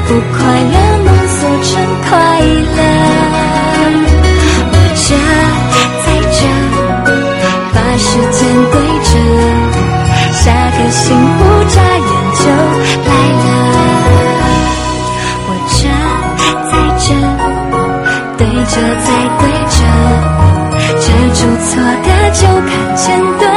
不快乐浓缩成快乐。我这在这，把时间对着，下个幸福眨眼就来了。我这在这，对着再对着，遮住错的就看见对。